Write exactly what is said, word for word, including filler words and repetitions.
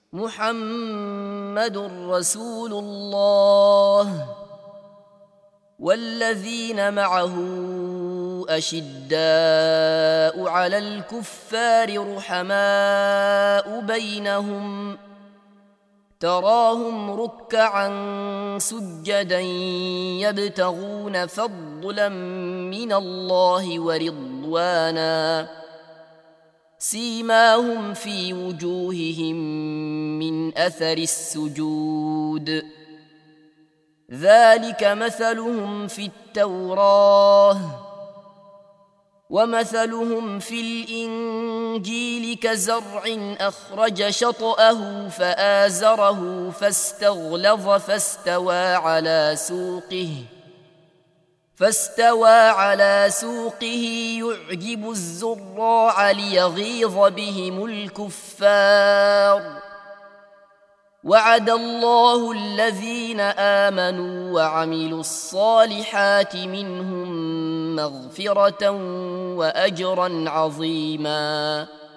محمد رسول الله والذين معه أشداء على الكفار رحماء بينهم تراهم ركعا سجدا يبتغون فضلا من الله ورضوانا سيماهم في وجوههم من أثر السجود ذلك مثلهم في التوراة ومثلهم في الإنجيل كزرع أخرج شطأه فآزره فاستغلظ فاستوى على سوقه فاستوى على سوقه يعجب الزراع ليغيظ بهم الكفار وعد الله الذين آمنوا وعملوا الصالحات منهم مغفرة وأجرا عظيما.